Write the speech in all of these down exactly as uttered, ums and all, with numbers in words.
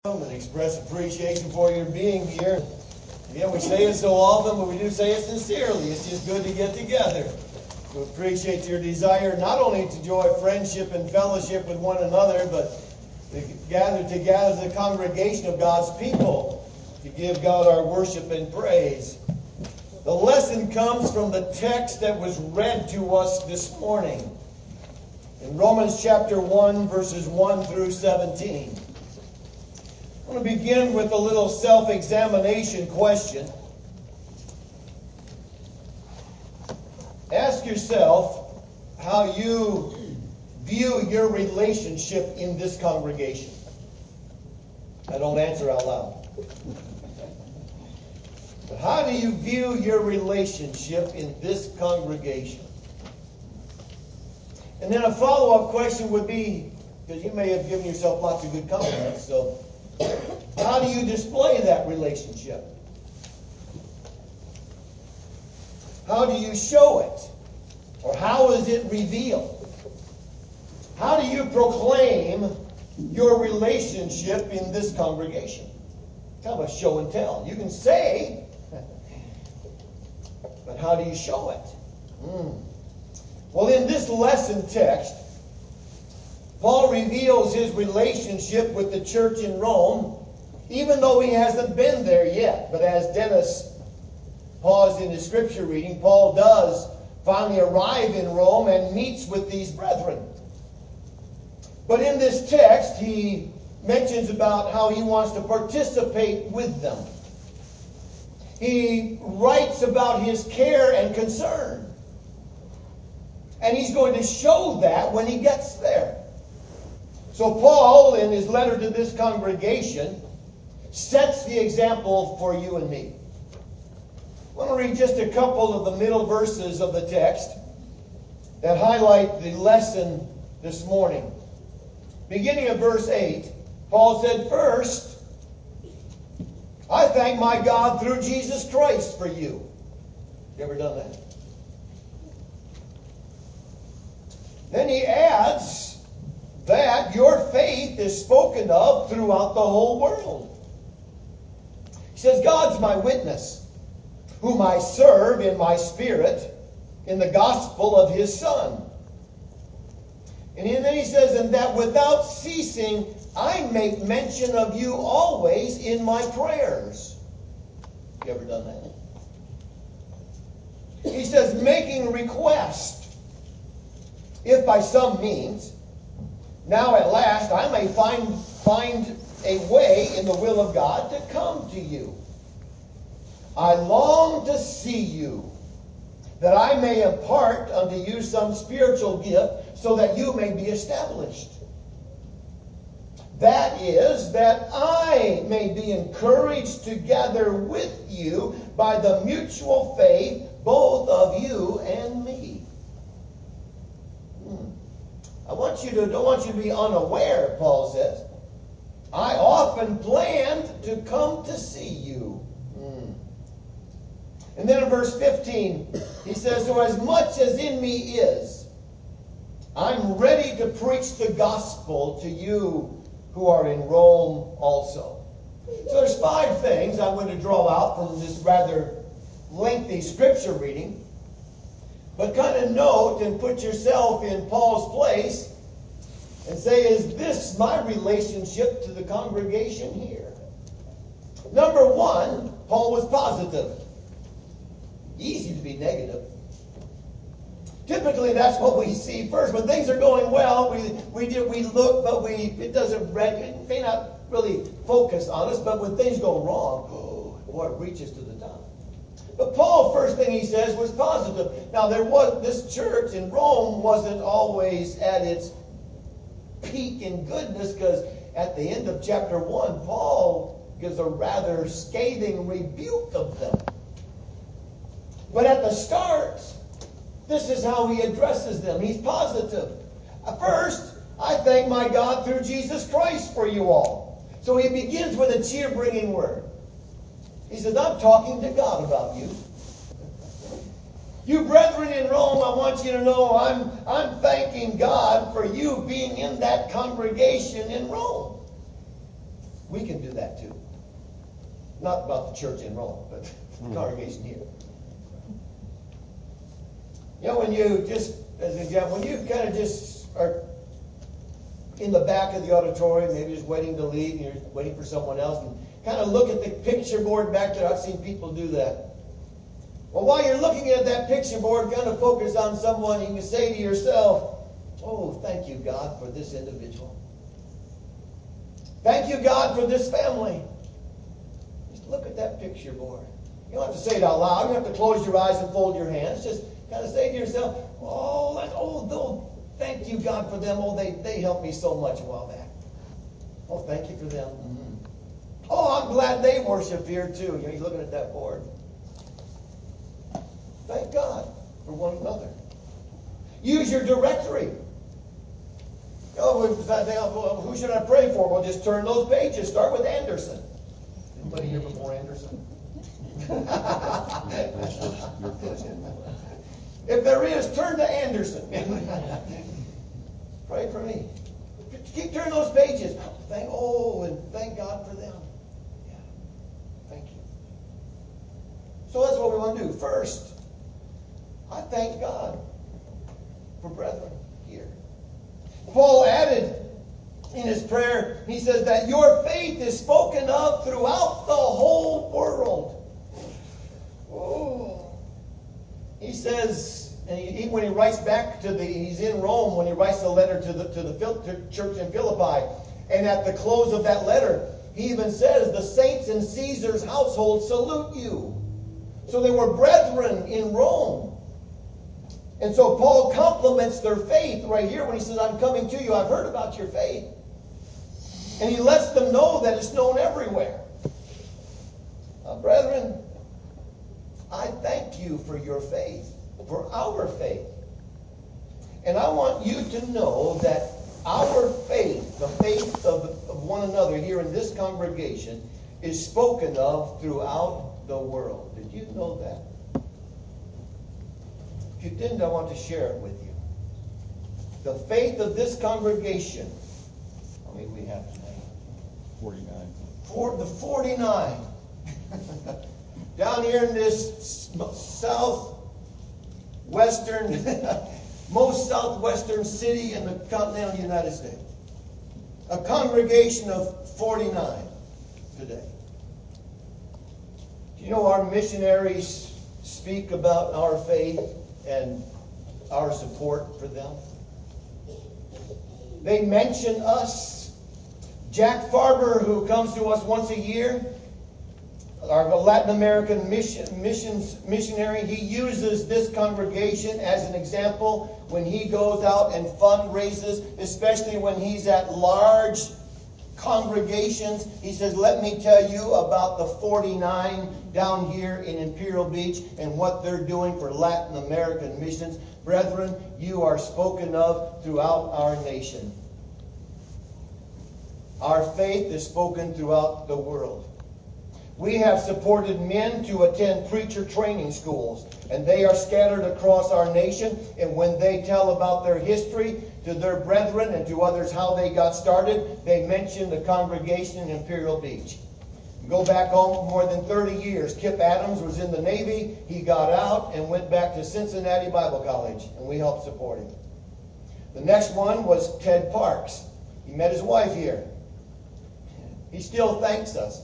And express appreciation for your being here. Again, we say it so often, but we do say it sincerely. It's just good to get together. We appreciate your desire not only to enjoy friendship and fellowship with one another, but to gather together as a congregation of God's people to give God our worship and praise. The lesson comes from the text that was read to us this morning in Romans chapter one, verses one through seventeen. I want to begin with a little self-examination question. Ask yourself how you view your relationship in this congregation. I don't answer out loud. But how do you view your relationship in this congregation? And then a follow-up question would be, because you may have given yourself lots of good compliments, so how do you display that relationship? How do you show it? Or how is it revealed? How do you proclaim your relationship in this congregation? Kind of a show and tell. You can say, but how do you show it? Mm. Well, in this lesson text, Paul reveals his relationship with the church in Rome, even though he hasn't been there yet. But as Dennis paused in his scripture reading, Paul does finally arrive in Rome and meets with these brethren. But in this text, he mentions about how he wants to participate with them. He writes about his care and concern. And he's going to show that when he gets there. So Paul, in his letter to this congregation, sets the example for you and me. I want to read just a couple of the middle verses of the text that highlight the lesson this morning. Beginning of verse eight, Paul said, "First, I thank my God through Jesus Christ for you." You ever done that? Then he adds that your faith is spoken of throughout the whole world. He says, "God's my witness, whom I serve in my spirit in the gospel of his Son." And then he says, "And that without ceasing I make mention of you always in my prayers." You ever done that? He says, "Making request, if by some means, now at last I may find, find a way in the will of God to come to you. I long to see you, that I may impart unto you some spiritual gift, so that you may be established. That is, that I may be encouraged together with you by the mutual faith, both of you and me." Hmm. I want you to, don't want you to be unaware, Paul says. I often planned to come to see you. Hmm. And then in verse fifteen, he says, "So as much as in me is, I'm ready to preach the gospel to you who are in Rome also." So there's five things I'm going to draw out from this rather lengthy scripture reading. But kind of note and put yourself in Paul's place and say, is this my relationship to the congregation here? Number one, Paul was positive. Easy to be negative. Typically, that's what we see first. When things are going well, we we do, we look, but we it doesn't it may not really focus on us. But when things go wrong, oh, boy, it reaches to the top. But Paul, first thing he says was positive. Now, there was this church in Rome wasn't always at its peak in goodness, because at the end of chapter one, Paul gives a rather scathing rebuke of them. But at the start, this is how he addresses them. He's positive. First, I thank my God through Jesus Christ for you all. So he begins with a cheer-bringing word. He says, I'm talking to God about you. You brethren in Rome, I want you to know I'm, I'm thanking God for you being in that congregation in Rome. We can do that too. Not about the church in Rome, but the congregation here. You know, when you just, as an example, when you kind of just are in the back of the auditorium, maybe just waiting to leave, and you're waiting for someone else, and kind of look at the picture board back there. I've seen people do that. Well, while you're looking at that picture board, kind of focus on someone, you can say to yourself, oh, thank you, God, for this individual. Thank you, God, for this family. Just look at that picture board. You don't have to say it out loud. You don't have to close your eyes and fold your hands. Just kind of say to yourself, oh, that's, oh, oh, thank you, God, for them. Oh, they, they helped me so much a while back. Oh, thank you for them. Mm-hmm. Oh, I'm glad they worship here, too. You know, you're looking at that board. Thank God for one another. Use your directory. Oh, who should I pray for? Well, just turn those pages. Start with Anderson. Anybody here before Anderson? If there is, turn to Anderson. Pray for me. Keep turning those pages. Thank oh, and thank God for them. Yeah. Thank you. So that's what we want to do. First, I thank God for brethren here. Paul added in his prayer, he says that your faith is spoken of throughout the whole world. Oh. He says, and he, even when he writes back to the, he's in Rome, when he writes the letter to the to the to church in Philippi, and at the close of that letter, he even says, the saints in Caesar's household salute you. So they were brethren in Rome. And so Paul compliments their faith right here when he says, I'm coming to you. I've heard about your faith. And he lets them know that it's known everywhere. Uh, brethren, I thank you for your faith, for our faith. And I want you to know that our faith, the faith of, of one another here in this congregation, is spoken of throughout the world. Did you know that? If you didn't, I want to share it with you. The faith of this congregation, how many do we have tonight? forty-nine. For the forty-nine. Down here in this southwestern, most southwestern city in the continental United States. A congregation of forty-nine today. Do you know our missionaries speak about our faith and our support for them? They mention us. Jack Farber, who comes to us once a year, our Latin American mission, missions missionary, he uses this congregation as an example when he goes out and fundraises, especially when he's at large congregations. He says, let me tell you about the forty-nine down here in Imperial Beach and what they're doing for Latin American missions. Brethren, you are spoken of throughout our nation. Our faith is spoken throughout the world. We have supported men to attend preacher training schools, and they are scattered across our nation. And when they tell about their history to their brethren and to others how they got started, they mention the congregation in Imperial Beach. Go back home more than thirty years. Kip Adams was in the Navy. He got out and went back to Cincinnati Bible College, and we helped support him. The next one was Ted Parks. He met his wife here. He still thanks us.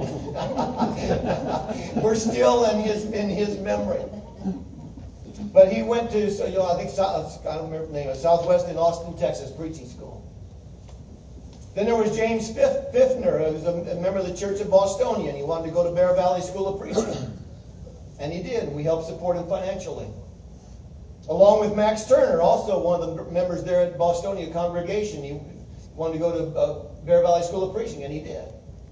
We're still in his in his memory. But he went to, so, you know, I think South, I don't remember the name, Southwest in Austin, Texas, preaching school. Then there was James Fiffner, who was a member of the Church of Bostonian. He wanted to go to Bear Valley School of Preaching, and he did. And we helped support him financially. Along with Max Turner, also one of the members there at Bostonia congregation. He wanted to go to uh, Bear Valley School of Preaching, and he did.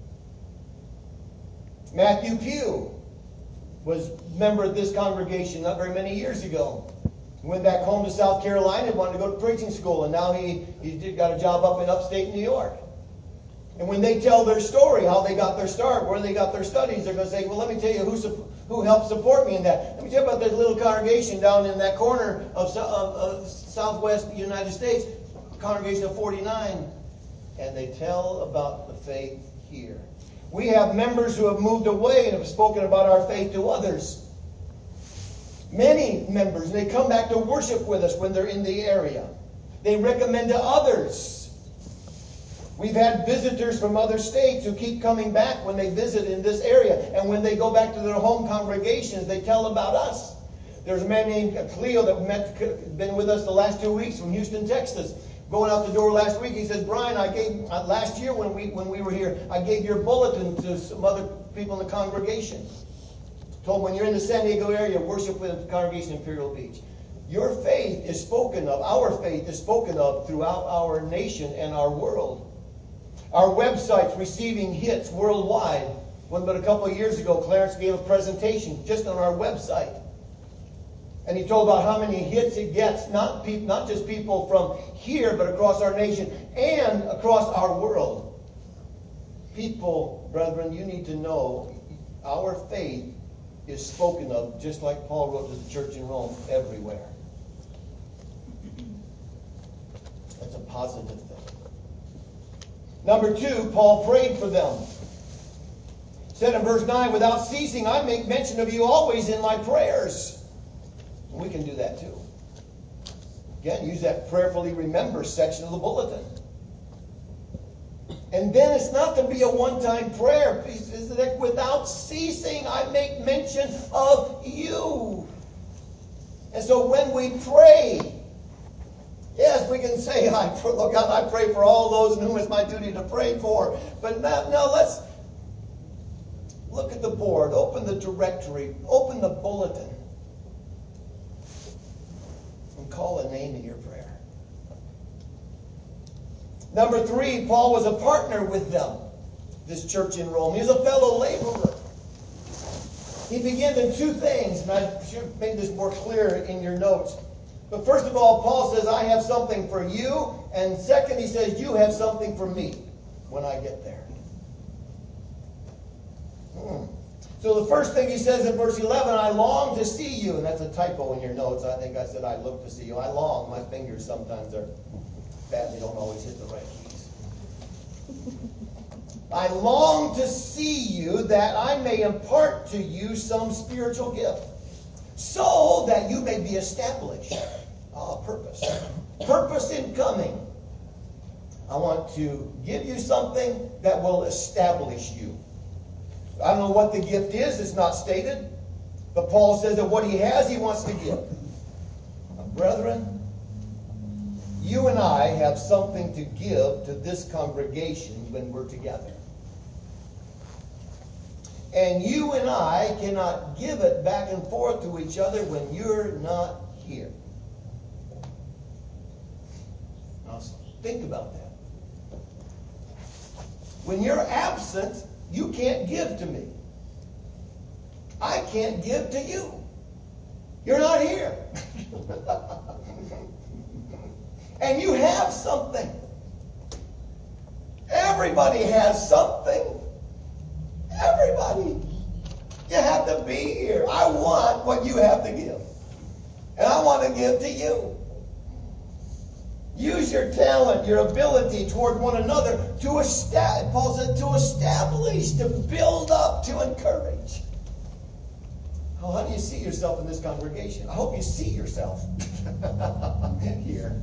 Matthew Pugh was a member of this congregation not very many years ago. He went back home to South Carolina and wanted to go to preaching school, and now he, he did, got a job up in upstate New York. And when they tell their story, how they got their start, where they got their studies, they're going to say, well, let me tell you who, who helped support me in that. Let me tell you about this little congregation down in that corner of, of, of Southwest United States, a congregation of forty-nine. And they tell about the faith here. We have members who have moved away and have spoken about our faith to others. Many members, and they come back to worship with us when they're in the area. They recommend to others. We've had visitors from other states who keep coming back when they visit in this area. And when they go back to their home congregations, they tell about us. There's a man named Cleo that met, been with us the last two weeks from Houston, Texas. Going out the door last week, he says, Brian, I gave, uh, last year when we when we were here, I gave your bulletin to some other people in the congregation. Told them when you're in the San Diego area, worship with the congregation in Imperial Beach. Your faith is spoken of, our faith is spoken of throughout our nation and our world. Our website's receiving hits worldwide. When but a couple of years ago, Clarence gave a presentation just on our website. And he told about how many hits it gets, not, pe- not just people from here, but across our nation and across our world. People, brethren, you need to know our faith is spoken of, just like Paul wrote to the church in Rome, everywhere. That's a positive thing. Number two, Paul prayed for them. Said in verse nine, without ceasing, I make mention of you always in my prayers. We can do that too. Again, use that prayerfully remember section of the bulletin. And then it's not to be a one-time prayer. It's that without ceasing, I make mention of you. And so when we pray, yes, we can say, I, Lord God, I pray for all those in whom it's my duty to pray for. But now, now let's look at the board. Open the directory. Open the bulletin. And call a name in your prayer. Number three, Paul was a partner with them, this church in Rome. He was a fellow laborer. He began in two things, and I should have made this more clear in your notes. But first of all, Paul says, I have something for you. And second, he says, you have something for me when I get there. Hmm. So the first thing he says in verse eleven, I long to see you. And that's a typo in your notes. I think I said I look to see you. I long. My fingers sometimes are bad. They don't always hit the right keys. I long to see you that I may impart to you some spiritual gift, so that you may be established. Ah, purpose. Purpose in coming. I want to give you something that will establish you. I don't know what the gift is. It's not stated. But Paul says that what he has, he wants to give. Now, brethren, you and I have something to give to this congregation when we're together. And you and I cannot give it back and forth to each other when you're not here. Now, think about that. When you're absent, you can't give to me. I can't give to you. You're not here. And you have something. Everybody has something. Everybody. You have to be here. I want what you have to give. And I want to give to you. Use your talent, your ability toward one another to establish, Paul said, to establish, to build up, to encourage. Oh, how do you see yourself in this congregation? I hope you see yourself here.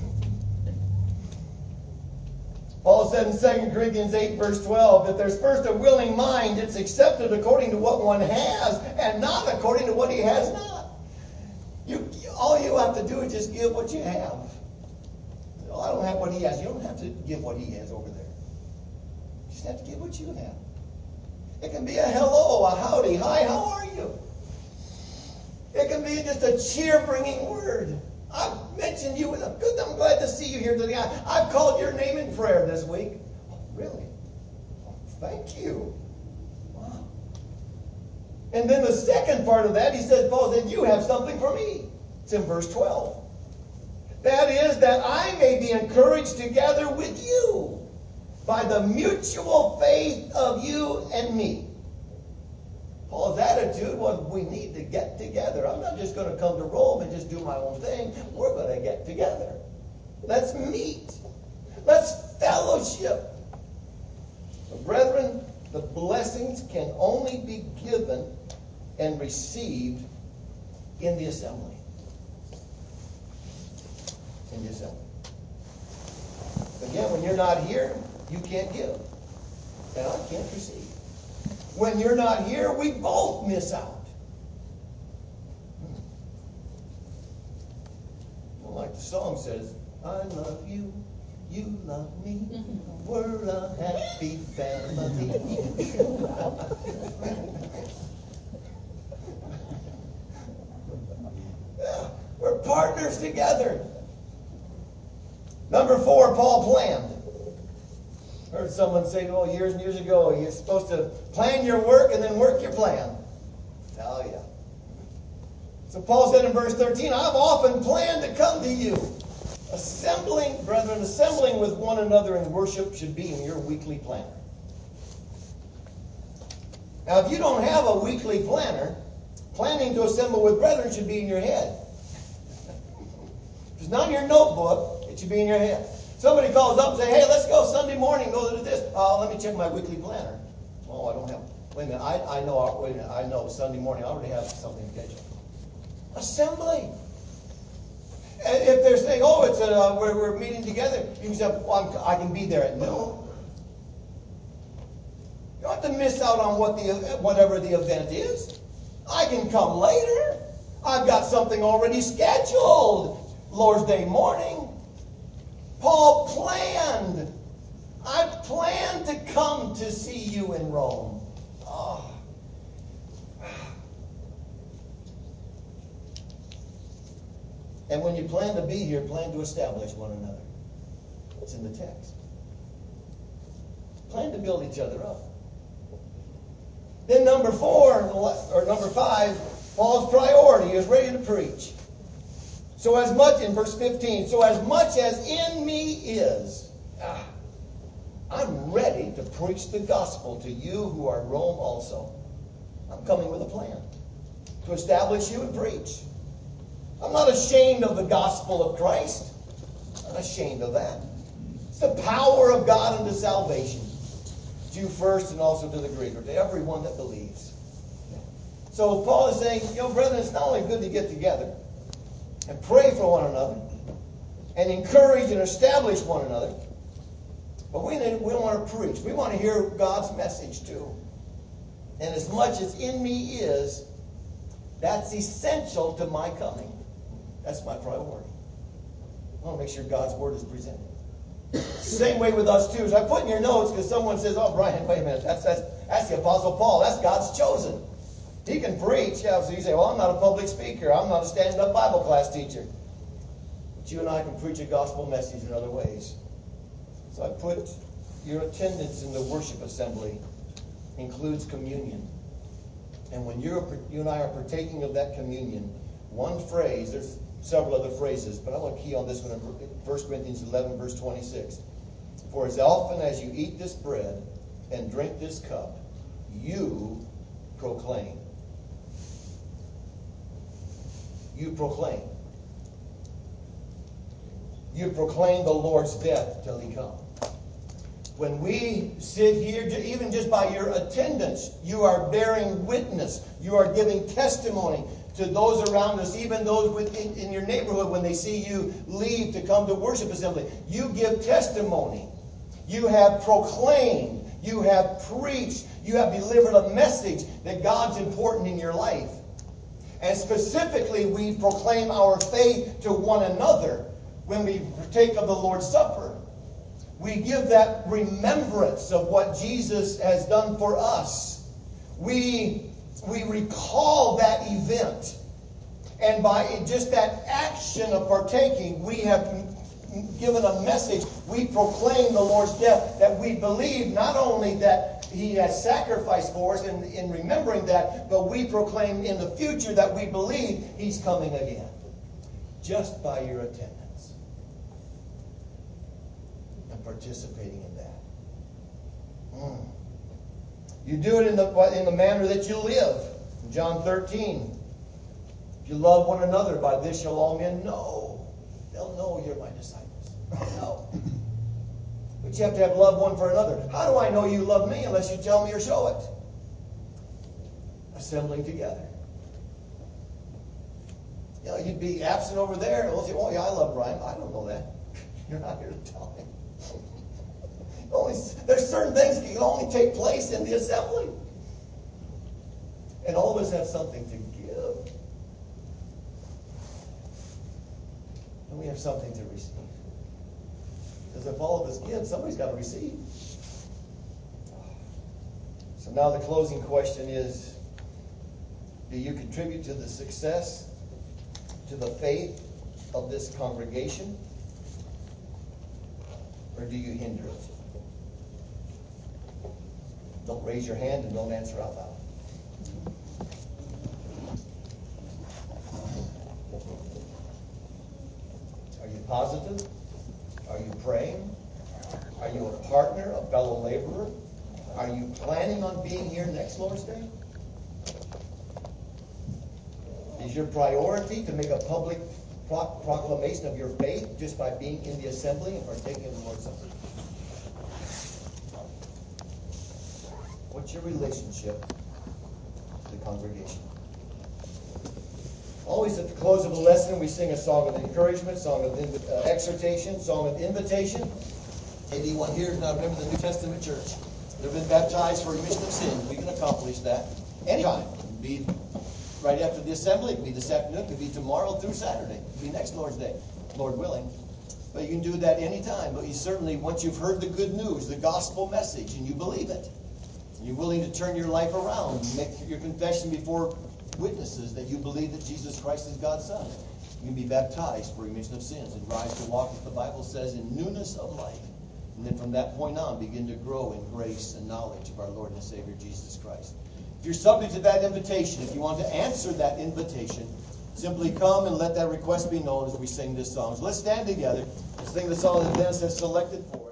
Paul said in Second Corinthians eight, verse twelve, that there's first a willing mind, it's accepted according to what one has, and not according to what he has not. You, all you have to do is just give what you have. Oh, I don't have what he has. You don't have to give what he has over there. You just have to give what you have. It can be a hello, a howdy, hi, how are you? It can be just a cheer-bringing word. I've mentioned you with a good, I'm glad to see you here today. I, I've called your name in prayer this week. Oh, really? Oh, thank you. Wow. And then the second part of that, he says, Paul said, you have something for me. It's in verse twelve. That is, that I may be encouraged together with you by the mutual faith of you and me. Paul's attitude was, we need to get together. I'm not just going to come to Rome and just do my own thing. We're going to get together. Let's meet. Let's fellowship. But brethren, the blessings can only be given and received in the assembly. In the assembly. Again, when you're not here, you can't give. And I can't receive. When you're not here, we both miss out. Well, like the song says, I love you, you love me, we're a happy family. Yeah, we're partners together. Number four, Paul planned. I heard someone say, oh, years and years ago, you're supposed to plan your work and then work your plan. Oh, yeah. So Paul said in verse thirteen, I've often planned to come to you. Assembling, brethren, assembling with one another in worship should be in your weekly planner. Now, if you don't have a weekly planner, planning to assemble with brethren should be in your head. If it's not in your notebook, it should be in your head. Somebody calls up and says, hey, let's go Sunday morning, go to this. Uh, let me check my weekly planner. Oh, I don't have. Wait a minute, I, I know, wait a minute, I know Sunday morning, I already have something scheduled. Assembly. And if they're saying, oh, it's a, uh, we're, we're meeting together, you can say, well, I'm, I can be there at noon. You don't have to miss out on what the whatever the event is. I can come later. I've got something already scheduled. Lord's Day morning. Paul planned. I planned to come to see you in Rome. Oh. And when you plan to be here, plan to establish one another. It's in the text. Plan to build each other up. Then number four, or number five, Paul's priority is ready to preach. So as much, in verse fifteen, so as much as in me is, ah, I'm ready to preach the gospel to you who are Rome also. I'm coming with a plan to establish you and preach. I'm not ashamed of the gospel of Christ. I'm not ashamed of that. It's the power of God unto salvation. Jew first and also to the Greek, or to everyone that believes. So Paul is saying, you know, brethren, it's not only good to get together and pray for one another and encourage and establish one another, but we, we don't want to preach. We want to hear God's message too. And as much as in me is, that's essential to my coming. That's my priority. I want to make sure God's word is presented. Same way with us too. As I put in your notes, because someone says, oh, Brian, wait a minute. That's, that's, that's the Apostle Paul. That's God's chosen. He can preach. Yeah, so you say, well, I'm not a public speaker. I'm not a stand-up Bible class teacher. But you and I can preach a gospel message in other ways. So I put your attendance in the worship assembly includes communion. And when you're, you and I are partaking of that communion, one phrase, there's several other phrases, but I want to key on this one in First Corinthians eleven, verse twenty-six. For as often as you eat this bread and drink this cup, you proclaim. You proclaim. You proclaim the Lord's death till he comes. When we sit here, even just by your attendance, you are bearing witness. You are giving testimony to those around us, even those within in your neighborhood, when they see you leave to come to worship assembly. You give testimony. You have proclaimed. You have preached. You have delivered a message that God's important in your life. And specifically, we proclaim our faith to one another when we partake of the Lord's Supper. We give that remembrance of what Jesus has done for us. We We recall that event. And by just that action of partaking, we have given a message. We proclaim the Lord's death, that we believe not only that he has sacrificed for us in, in remembering that, but we proclaim in the future that we believe he's coming again. Just by your attendance and participating in that. Mm. You do it in the, in the manner that you live. In John thirteen, if you love one another, by this shall all men know. They'll know you're my disciples. No. But you have to have love one for another. How do I know you love me unless you tell me or show it? Assembling together. You know, you'd be absent over there, and we'll say, oh yeah, I love Brian. I don't know that. You're not here to tell me. Only, there's certain things that can only take place in the assembly. And all of us have something to give. And we have something to receive. Because if all of us give, somebody's got to receive. So now the closing question is, do you contribute to the success, to the faith of this congregation? Or do you hinder it? Don't raise your hand and don't answer out loud. Are you positive? Are you praying? Are you a partner, a fellow laborer? Are you planning on being here next Lord's Day? Is your priority to make a public pro- proclamation of your faith just by being in the assembly and partaking of the Lord's Supper? What's your relationship to the congregation? Always at the close of a lesson, we sing a song of encouragement, song of inv- uh, exhortation, song of invitation. Anyone here is not a member of the New Testament church. They've been baptized for remission of sins. We can accomplish that anytime. It can be right after the assembly. It can be this afternoon. It can be tomorrow through Saturday. It can be next Lord's Day, Lord willing. But you can do that anytime. But you certainly, once you've heard the good news, the gospel message, and you believe it, you're willing to turn your life around and make your confession before witnesses that you believe that Jesus Christ is God's Son. You can be baptized for remission of sins and rise to walk, as the Bible says, in newness of life. And then from that point on, begin to grow in grace and knowledge of our Lord and Savior Jesus Christ. If you're subject to that invitation, if you want to answer that invitation, simply come and let that request be known as we sing this song. So let's stand together and sing the song that Dennis has selected for us.